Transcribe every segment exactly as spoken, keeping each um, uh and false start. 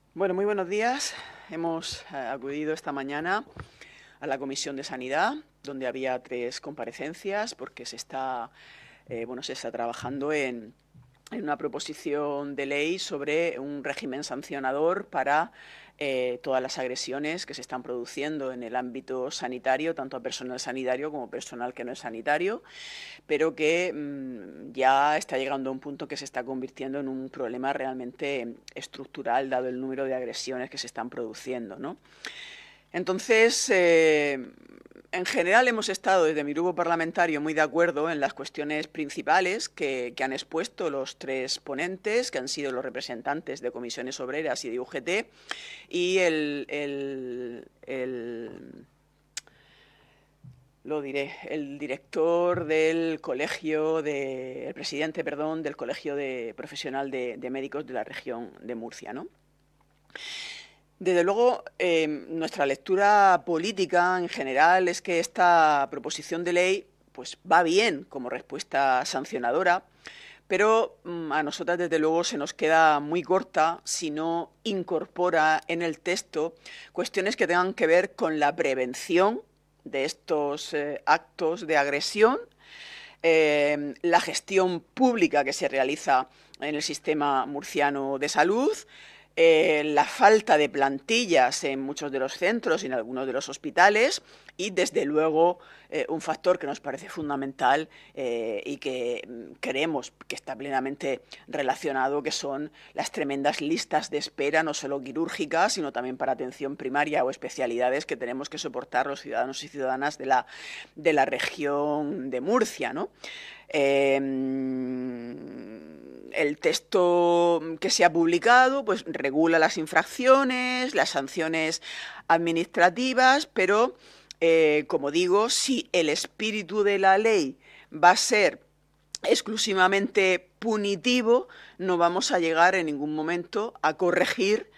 Bueno, muy buenos días. Hemos eh, acudido esta mañana a la Comisión de Sanidad, donde había tres comparecencias, porque se está, eh, bueno, se está trabajando en, en una proposición de ley sobre un régimen sancionador para eh, todas las agresiones que se están produciendo en el ámbito sanitario, tanto a personal sanitario como personal que no es sanitario, pero que mmm, ya está llegando a un punto que se está convirtiendo en un problema realmente estructural, dado el número de agresiones que se están produciendo, ¿no? Entonces, eh, en general hemos estado desde mi grupo parlamentario muy de acuerdo en las cuestiones principales que, que han expuesto los tres ponentes, que han sido los representantes de comisiones obreras y de U G T, y el, el, el lo diré, el director del colegio, de, el presidente, perdón, del colegio de, profesional de, de médicos de la región de Murcia, ¿no? Desde luego, eh, nuestra lectura política en general es que esta proposición de ley pues, va bien como respuesta sancionadora, pero mmm, a nosotras desde luego se nos queda muy corta si no incorpora en el texto cuestiones que tengan que ver con la prevención de estos eh, actos de agresión, eh, la gestión pública que se realiza en el sistema murciano de salud, eh, la falta de plantillas en muchos de los centros y en algunos de los hospitales y, desde luego, eh, un factor que nos parece fundamental eh, y que mm, creemos que está plenamente relacionado, que son las tremendas listas de espera, no solo quirúrgicas, sino también para atención primaria o especialidades que tenemos que soportar los ciudadanos y ciudadanas de la, de la región de Murcia, ¿no? Eh, el texto que se ha publicado pues regula las infracciones, las sanciones administrativas, pero eh, como digo, si el espíritu de la ley va a ser exclusivamente punitivo, no vamos a llegar en ningún momento a corregir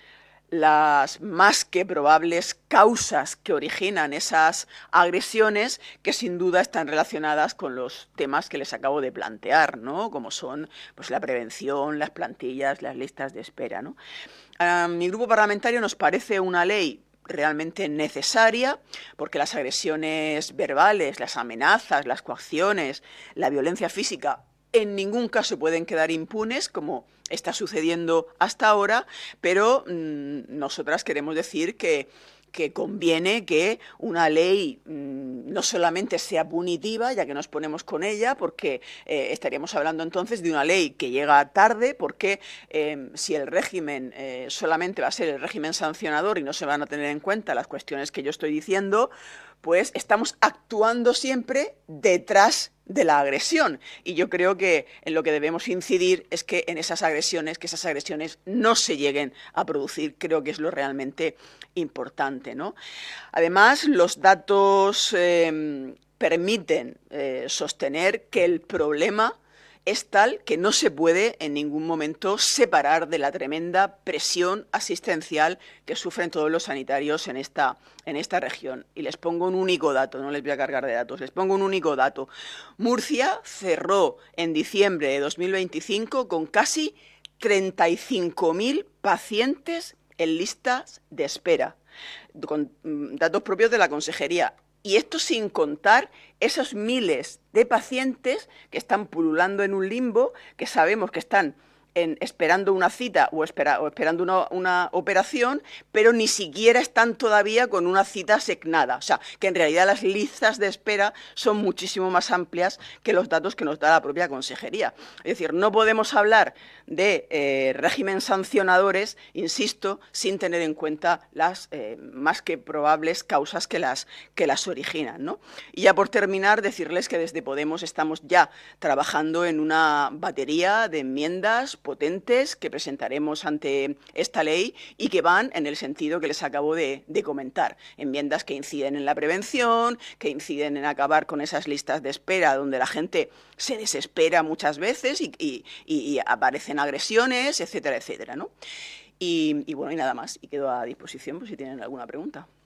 las más que probables causas que originan esas agresiones, que sin duda están relacionadas con los temas que les acabo de plantear, ¿no? Como son pues, la prevención, las plantillas, las listas de espera, ¿no? A mi grupo parlamentario nos parece una ley realmente necesaria, porque las agresiones verbales, las amenazas, las coacciones, la violencia física en ningún caso pueden quedar impunes, como está sucediendo hasta ahora, pero mmm, nosotras queremos decir que, que conviene que una ley mmm, no solamente sea punitiva, ya que nos ponemos con ella, porque eh, estaríamos hablando entonces de una ley que llega tarde, porque eh, si el régimen eh, solamente va a ser el régimen sancionador y no se van a tener en cuenta las cuestiones que yo estoy diciendo, pues estamos actuando siempre detrás de la agresión. Y yo creo que en lo que debemos incidir es que en esas agresiones, que esas agresiones no se lleguen a producir, creo que es lo realmente importante, ¿no? Además, los datos eh, permiten eh, sostener que el problema es tal que no se puede en ningún momento separar de la tremenda presión asistencial que sufren todos los sanitarios en esta, en esta región. Y les pongo un único dato, no les voy a cargar de datos, les pongo un único dato. Murcia cerró en diciembre de dos mil veinticinco con casi treinta y cinco mil pacientes en listas de espera, con datos propios de la consejería. Y esto sin contar esos miles de pacientes que están pululando en un limbo, que sabemos que están en, esperando una cita o, espera, o esperando una, una operación, pero ni siquiera están todavía con una cita asignada. O sea, que en realidad las listas de espera son muchísimo más amplias que los datos que nos da la propia consejería. Es decir, no podemos hablar de eh, régimen sancionadores, insisto, sin tener en cuenta las eh, más que probables causas que las, que las originan, ¿no? Y ya por terminar, decirles que desde Podemos estamos ya trabajando en una batería de enmiendas potentes que presentaremos ante esta ley y que van en el sentido que les acabo de, de comentar. Enmiendas que inciden en la prevención, que inciden en acabar con esas listas de espera donde la gente se desespera muchas veces y, y, y aparecen agresiones, etcétera, etcétera, ¿no? Y, y bueno, y nada más. Y quedo a disposición pues, si tienen alguna pregunta.